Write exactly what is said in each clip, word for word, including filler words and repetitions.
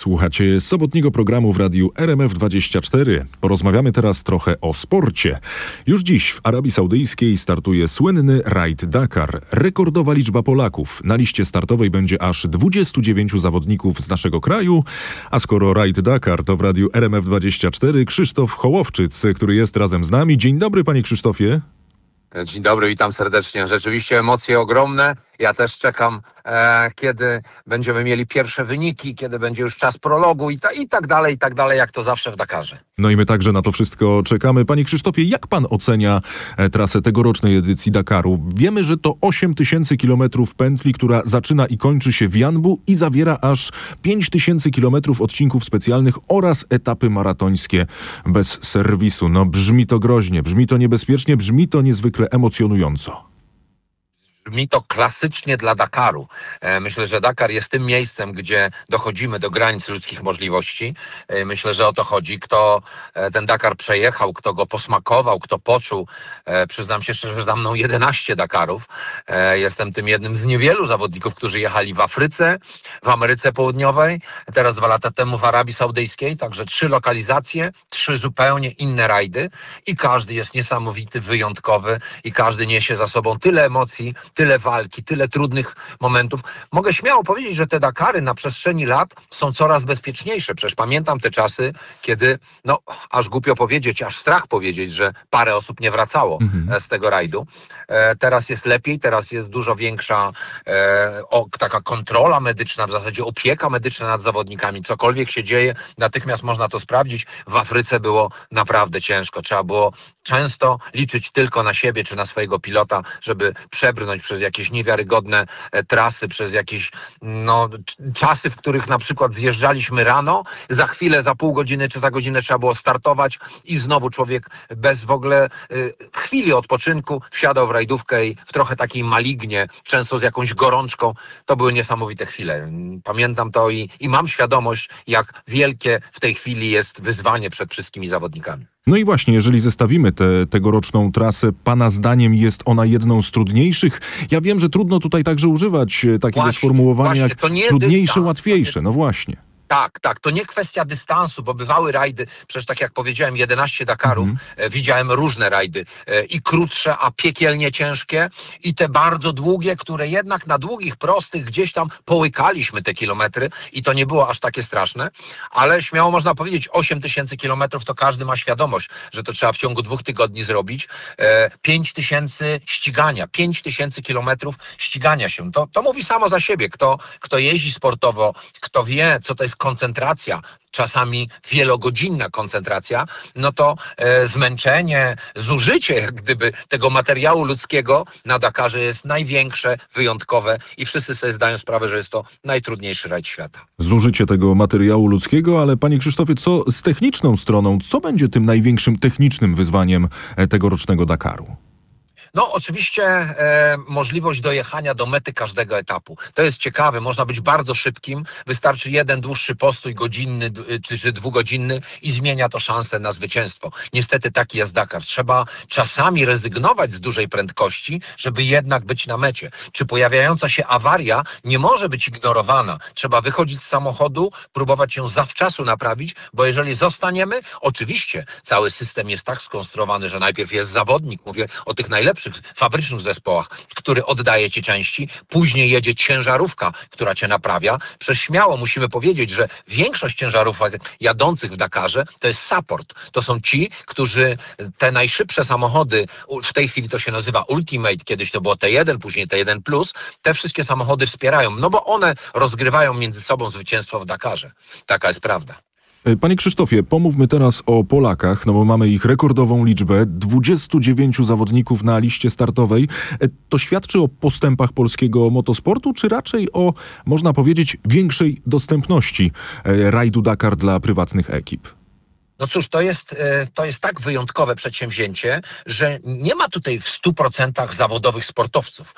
Słuchacie sobotniego programu w radiu R M F dwadzieścia cztery. Porozmawiamy teraz trochę o sporcie. Już dziś w Arabii Saudyjskiej startuje słynny Rajd Dakar. Rekordowa liczba Polaków. Na liście startowej będzie aż dwudziestu dziewięciu zawodników z naszego kraju. A skoro Rajd Dakar, to w radiu R M F dwadzieścia cztery Krzysztof Hołowczyc, który jest razem z nami. Dzień dobry, panie Krzysztofie. Dzień dobry, witam serdecznie. Rzeczywiście emocje ogromne. Ja też czekam, e, kiedy będziemy mieli pierwsze wyniki, kiedy będzie już czas prologu i, ta, i tak dalej, i tak dalej, jak to zawsze w Dakarze. No i my także na to wszystko czekamy. Panie Krzysztofie, jak pan ocenia e, trasę tegorocznej edycji Dakaru? Wiemy, że to osiem tysięcy kilometrów pętli, która zaczyna i kończy się w Janbu i zawiera aż pięć tysięcy kilometrów odcinków specjalnych oraz etapy maratońskie bez serwisu. No brzmi to groźnie, brzmi to niebezpiecznie, brzmi to niezwykle emocjonująco. Brzmi to klasycznie dla Dakaru. Myślę, że Dakar jest tym miejscem, gdzie dochodzimy do granic ludzkich możliwości. Myślę, że o to chodzi. Kto ten Dakar przejechał, kto go posmakował, kto poczuł. Przyznam się szczerze, że za mną jedenaście Dakarów. Jestem tym jednym z niewielu zawodników, którzy jechali w Afryce, w Ameryce Południowej, teraz dwa lata temu w Arabii Saudyjskiej. Także trzy lokalizacje, trzy zupełnie inne rajdy i każdy jest niesamowity, wyjątkowy i każdy niesie za sobą tyle emocji, tyle walki, tyle trudnych momentów. Mogę śmiało powiedzieć, że te Dakary na przestrzeni lat są coraz bezpieczniejsze. Przecież pamiętam te czasy, kiedy, no aż głupio powiedzieć, aż strach powiedzieć, że parę osób nie wracało mhm. z tego rajdu. E, teraz jest lepiej, teraz jest dużo większa e, o, taka kontrola medyczna, w zasadzie opieka medyczna nad zawodnikami. Cokolwiek się dzieje, natychmiast można to sprawdzić. W Afryce było naprawdę ciężko. Trzeba było często liczyć tylko na siebie czy na swojego pilota, żeby przebrnąć przez jakieś niewiarygodne e, trasy, przez jakieś no, czasy, w których na przykład zjeżdżaliśmy rano, za chwilę, za pół godziny czy za godzinę trzeba było startować i znowu człowiek bez w ogóle e, chwili odpoczynku wsiadał w rajdówkę i w trochę takiej malignie, często z jakąś gorączką. To były niesamowite chwile. Pamiętam to i, i mam świadomość, jak wielkie w tej chwili jest wyzwanie przed wszystkimi zawodnikami. No i właśnie, jeżeli zestawimy tę tegoroczną trasę, pana zdaniem jest ona jedną z trudniejszych? Ja wiem, że trudno tutaj także używać takiego właśnie, sformułowania właśnie, jak to nie trudniejsze, dystans, łatwiejsze. nie... No właśnie. Tak, tak, to nie kwestia dystansu, bo bywały rajdy, przecież tak jak powiedziałem, jedenaście Dakarów, mm. e, widziałem różne rajdy e, i krótsze, a piekielnie ciężkie i te bardzo długie, które jednak na długich, prostych gdzieś tam połykaliśmy te kilometry i to nie było aż takie straszne, ale śmiało można powiedzieć osiem tysięcy kilometrów to każdy ma świadomość, że to trzeba w ciągu dwóch tygodni zrobić. E, pięć tysięcy ścigania, pięć tysięcy kilometrów ścigania się, to, to mówi samo za siebie, kto, kto jeździ sportowo, kto wie, co to jest koncentracja, czasami wielogodzinna koncentracja, no to e, zmęczenie, zużycie jak gdyby tego materiału ludzkiego na Dakarze jest największe, wyjątkowe i wszyscy sobie zdają sprawę, że jest to najtrudniejszy rajd świata. Zużycie tego materiału ludzkiego, ale panie Krzysztofie, co z techniczną stroną? Co będzie tym największym technicznym wyzwaniem tegorocznego Dakaru? No oczywiście e, możliwość dojechania do mety każdego etapu. To jest ciekawe, można być bardzo szybkim, wystarczy jeden dłuższy postój godzinny czy, czy dwugodzinny i zmienia to szansę na zwycięstwo. Niestety taki jest Dakar. Trzeba czasami rezygnować z dużej prędkości, żeby jednak być na mecie. Czy pojawiająca się awaria nie może być ignorowana? Trzeba wychodzić z samochodu, próbować ją zawczasu naprawić, bo jeżeli zostaniemy, oczywiście cały system jest tak skonstruowany, że najpierw jest zawodnik, mówię o tych najlepszych fabrycznych zespołach, który oddaje ci części, później jedzie ciężarówka, która cię naprawia. Przecież śmiało musimy powiedzieć, że większość ciężarówek jadących w Dakarze to jest support. To są ci, którzy te najszybsze samochody, w tej chwili to się nazywa Ultimate, kiedyś to było T jeden, później T jeden plus, te wszystkie samochody wspierają, no bo one rozgrywają między sobą zwycięstwo w Dakarze. Taka jest prawda. Panie Krzysztofie, pomówmy teraz o Polakach, no bo mamy ich rekordową liczbę, dwudziestu dziewięciu zawodników na liście startowej. To świadczy o postępach polskiego motosportu, czy raczej o, można powiedzieć, większej dostępności rajdu Dakar dla prywatnych ekip? No cóż, to jest, to jest tak wyjątkowe przedsięwzięcie, że nie ma tutaj w stu procentach zawodowych sportowców.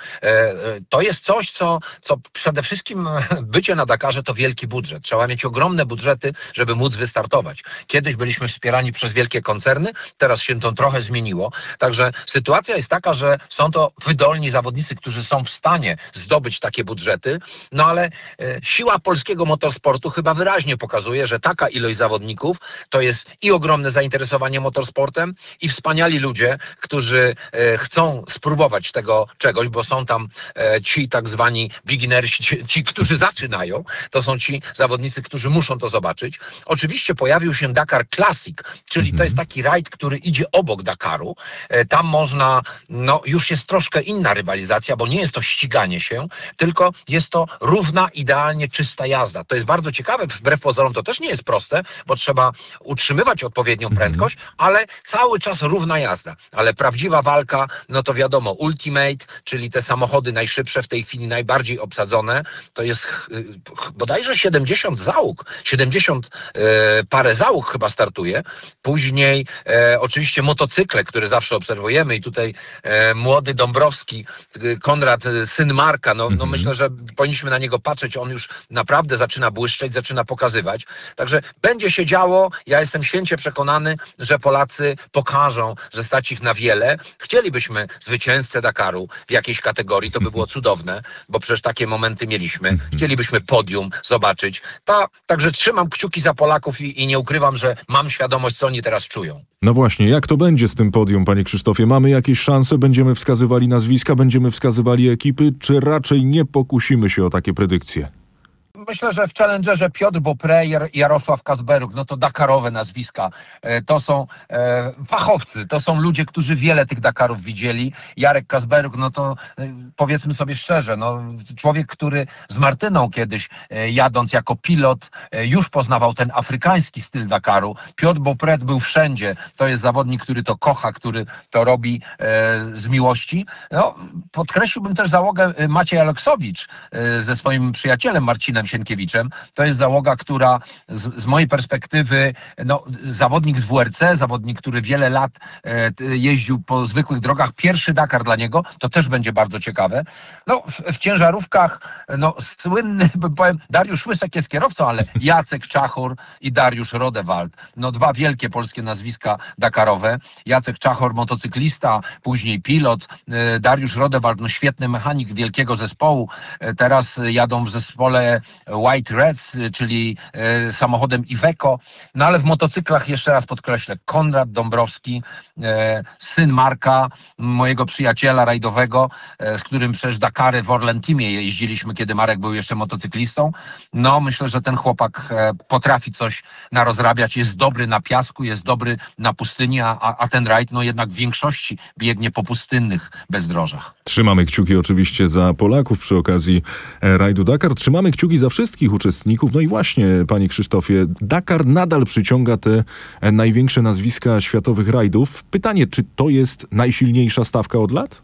To jest coś, co, co przede wszystkim bycie na Dakarze to wielki budżet. Trzeba mieć ogromne budżety, żeby móc wystartować. Kiedyś byliśmy wspierani przez wielkie koncerny, teraz się to trochę zmieniło. Także sytuacja jest taka, że są to wydolni zawodnicy, którzy są w stanie zdobyć takie budżety, no ale siła polskiego motorsportu chyba wyraźnie pokazuje, że taka ilość zawodników to jest i ogromne zainteresowanie motorsportem, i wspaniali ludzie, którzy e, chcą spróbować tego czegoś, bo są tam e, ci tak zwani beginnersi, ci, ci, którzy zaczynają, to są ci zawodnicy, którzy muszą to zobaczyć. Oczywiście pojawił się Dakar Classic, czyli mhm. to jest taki rajd, który idzie obok Dakaru. E, tam można, no już jest troszkę inna rywalizacja, bo nie jest to ściganie się, tylko jest to równa, idealnie czysta jazda. To jest bardzo ciekawe, wbrew pozorom to też nie jest proste, bo trzeba utrzymywać odpowiednią prędkość, mm-hmm. ale cały czas równa jazda. Ale prawdziwa walka, no to wiadomo, Ultimate, czyli te samochody najszybsze, w tej chwili najbardziej obsadzone, to jest yy, bodajże siedemdziesiąt załóg, siedemdziesiąt yy, parę załóg chyba startuje. Później yy, oczywiście motocykle, które zawsze obserwujemy i tutaj yy, młody Dąbrowski, yy, Konrad, yy, syn Marka, no, mm-hmm. no myślę, że powinniśmy na niego patrzeć, on już naprawdę zaczyna błyszczeć, zaczyna pokazywać. Także będzie się działo. Ja jestem święcie przekonany, że Polacy pokażą, że stać ich na wiele. Chcielibyśmy zwycięzcę Dakaru w jakiejś kategorii, to by było cudowne, bo przecież takie momenty mieliśmy. Chcielibyśmy podium zobaczyć. Ta, także trzymam kciuki za Polaków i, i nie ukrywam, że mam świadomość, co oni teraz czują. No właśnie, jak to będzie z tym podium, panie Krzysztofie? Mamy jakieś szanse? Będziemy wskazywali nazwiska? Będziemy wskazywali ekipy? Czy raczej nie pokusimy się o takie predykcje? Myślę, że w Challengerze Piotr Beaupré i Jarosław Kasberuk, no to dakarowe nazwiska. To są e, fachowcy, to są ludzie, którzy wiele tych Dakarów widzieli. Jarek Kasberuk, no to e, powiedzmy sobie szczerze, no człowiek, który z Martyną kiedyś e, jadąc jako pilot e, już poznawał ten afrykański styl Dakaru. Piotr Beaupré był wszędzie. To jest zawodnik, który to kocha, który to robi e, z miłości. No, podkreśliłbym też załogę Maciej Aleksowicz e, ze swoim przyjacielem Marcinem Sienkiewiczem. To jest załoga, która z, z mojej perspektywy, no, zawodnik z W R C, zawodnik, który wiele lat e, jeździł po zwykłych drogach, pierwszy Dakar dla niego, to też będzie bardzo ciekawe. No, w, w ciężarówkach, no, słynny, powiem, Dariusz Łysek jest kierowcą, ale Jacek Czachor i Dariusz Rodewald. No, dwa wielkie polskie nazwiska dakarowe. Jacek Czachor, motocyklista, później pilot. E, Dariusz Rodewald, no, świetny mechanik wielkiego zespołu. E, teraz jadą w zespole White Reds, czyli e, samochodem Iveco. No ale w motocyklach jeszcze raz podkreślę, Konrad Dąbrowski, e, syn Marka, mojego przyjaciela rajdowego, e, z którym przecież Dakary w Orlen Teamie jeździliśmy, kiedy Marek był jeszcze motocyklistą. No myślę, że ten chłopak e, potrafi coś narozrabiać, jest dobry na piasku, jest dobry na pustyni, a, a ten rajd no jednak w większości biegnie po pustynnych bezdrożach. Trzymamy kciuki oczywiście za Polaków przy okazji e, rajdu Dakar. Trzymamy kciuki za wszystkich uczestników. No i właśnie, panie Krzysztofie, Dakar nadal przyciąga te największe nazwiska światowych rajdów. Pytanie, czy to jest najsilniejsza stawka od lat?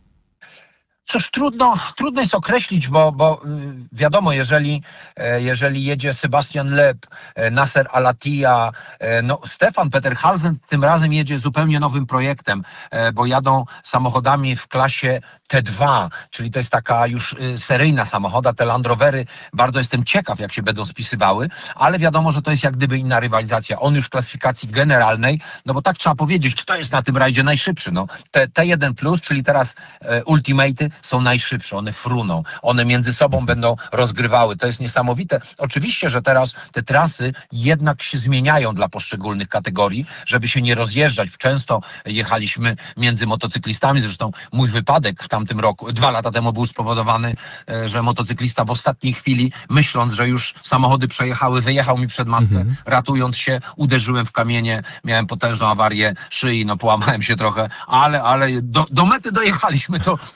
Cóż, trudno, trudno jest określić, bo, bo wiadomo, jeżeli, jeżeli jedzie Sebastian Loeb, Nasser Al-Attiyah, no Stefan Peterhalsen tym razem jedzie zupełnie nowym projektem, bo jadą samochodami w klasie T dwa, czyli to jest taka już seryjna samochoda, te Land Rovery. Bardzo jestem ciekaw, jak się będą spisywały, ale wiadomo, że to jest jak gdyby inna rywalizacja. On już w klasyfikacji generalnej, no bo tak trzeba powiedzieć, kto jest na tym rajdzie najszybszy. No, te T jeden plus, czyli teraz e, Ultimate'y, są najszybsze, one fruną, one między sobą będą rozgrywały. To jest niesamowite. Oczywiście, że teraz te trasy jednak się zmieniają dla poszczególnych kategorii, żeby się nie rozjeżdżać. Często jechaliśmy między motocyklistami, zresztą mój wypadek w tamtym roku, dwa lata temu był spowodowany, że motocyklista w ostatniej chwili, myśląc, że już samochody przejechały, wyjechał mi przed maskę, mhm. ratując się, uderzyłem w kamienie, miałem potężną awarię szyi, no połamałem się trochę, ale, ale do, do mety dojechaliśmy, to, to się mogę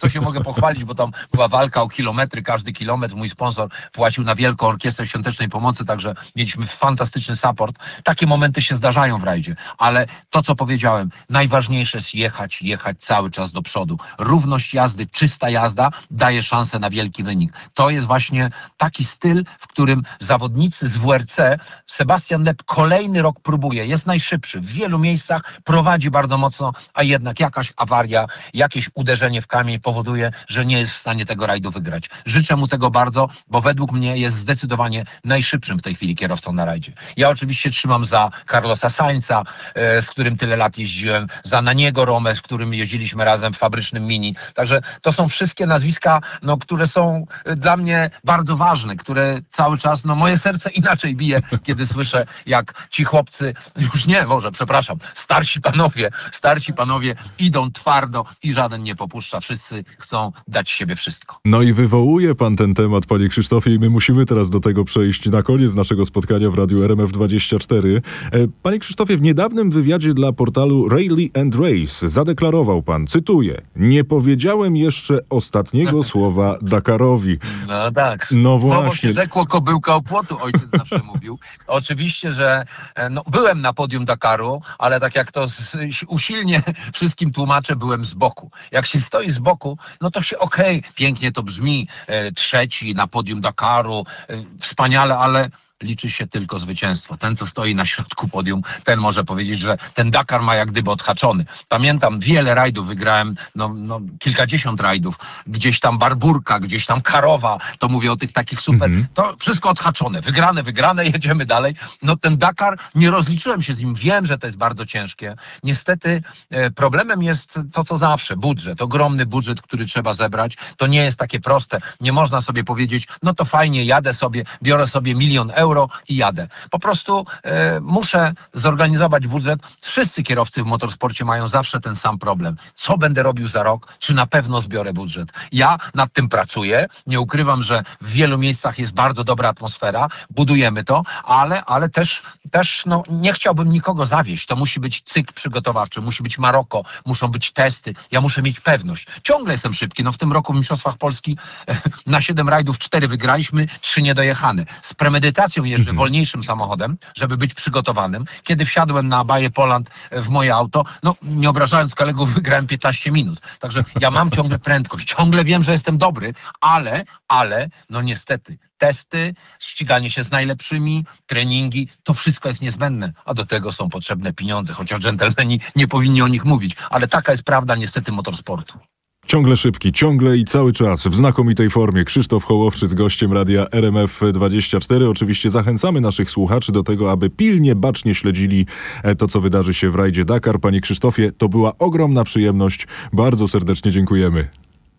pochwalić, bo tam była walka o kilometry, każdy kilometr mój sponsor płacił na Wielką Orkiestrę Świątecznej Pomocy, także mieliśmy fantastyczny support. Takie momenty się zdarzają w rajdzie, ale to, co powiedziałem, najważniejsze jest jechać, jechać cały czas do przodu. Równość jazdy, czysta jazda daje szansę na wielki wynik. To jest właśnie taki styl, w którym zawodnicy z W R C, Sebastian Loeb kolejny rok próbuje, jest najszybszy, w wielu miejscach prowadzi bardzo mocno, a jednak jakaś awaria, jakieś uderzenie w kamień powoduje, że nie jest w stanie tego rajdu wygrać. Życzę mu tego bardzo, bo według mnie jest zdecydowanie najszybszym w tej chwili kierowcą na rajdzie. Ja oczywiście trzymam za Carlosa Sainza, z którym tyle lat jeździłem, za Naniego Romę, z którym jeździliśmy razem w fabrycznym Mini. Także to są wszystkie nazwiska, no, które są dla mnie bardzo ważne, które cały czas, no moje serce inaczej bije, kiedy słyszę, jak ci chłopcy, już nie, może, przepraszam, starsi panowie, starsi panowie idą twardo i żaden nie popuszcza. Wszyscy chcą dać siebie wszystko. No i wywołuje pan ten temat, panie Krzysztofie, i my musimy teraz do tego przejść na koniec naszego spotkania w Radiu R M F dwadzieścia cztery. Panie Krzysztofie, w niedawnym wywiadzie dla portalu Rally and Race zadeklarował pan, cytuję, nie powiedziałem jeszcze ostatniego słowa Dakarowi. No tak. No właśnie. Słowo się rzekło, kobyłka o płotu, ojciec zawsze mówił. Oczywiście, że no, byłem na podium Dakaru, ale tak jak to z, usilnie wszystkim tłumaczę, byłem z boku. Jak się stoi z boku, no to się okej, okay, pięknie to brzmi, e, trzeci na podium Dakaru, e, wspaniale, ale liczy się tylko zwycięstwo. Ten, co stoi na środku podium, ten może powiedzieć, że ten Dakar ma jak gdyby odhaczony. Pamiętam, wiele rajdów wygrałem, no, no kilkadziesiąt rajdów, gdzieś tam Barburka, gdzieś tam Karowa, to mówię o tych takich super, mm-hmm. to wszystko odhaczone, wygrane, wygrane, jedziemy dalej. No ten Dakar, nie rozliczyłem się z nim, wiem, że to jest bardzo ciężkie. Niestety e, problemem jest to, co zawsze, budżet, ogromny budżet, który trzeba zebrać. To nie jest takie proste. Nie można sobie powiedzieć, no to fajnie, jadę sobie, biorę sobie milion euro, i jadę. Po prostu e, muszę zorganizować budżet. Wszyscy kierowcy w motorsporcie mają zawsze ten sam problem. Co będę robił za rok? Czy na pewno zbiorę budżet? Ja nad tym pracuję. Nie ukrywam, że w wielu miejscach jest bardzo dobra atmosfera. Budujemy to, ale, ale też, też no, nie chciałbym nikogo zawieść. To musi być cykl przygotowawczy, musi być Maroko, muszą być testy. Ja muszę mieć pewność. Ciągle jestem szybki. No w tym roku w Mistrzostwach Polski e, na siedem rajdów cztery wygraliśmy, trzy niedojechane. Z premedytacją jeżdżę wolniejszym samochodem, żeby być przygotowanym. Kiedy wsiadłem na Baję Poland w moje auto, no nie obrażając kolegów, wygrałem piętnaście minut. Także ja mam ciągle prędkość, ciągle wiem, że jestem dobry, ale, ale, no niestety, testy, ściganie się z najlepszymi, treningi, to wszystko jest niezbędne, a do tego są potrzebne pieniądze, chociaż dżentelmeni nie powinni o nich mówić, ale taka jest prawda niestety motorsportu. Ciągle szybki, ciągle i cały czas w znakomitej formie. Krzysztof Hołowczyc, gościem Radia R M F dwadzieścia cztery. Oczywiście zachęcamy naszych słuchaczy do tego, aby pilnie, bacznie śledzili to, co wydarzy się w rajdzie Dakar. Panie Krzysztofie, to była ogromna przyjemność. Bardzo serdecznie dziękujemy.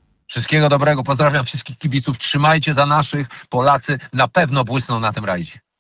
Wszystkiego dobrego, pozdrawiam wszystkich kibiców. Trzymajcie za naszych, Polacy na pewno błysną na tym rajdzie.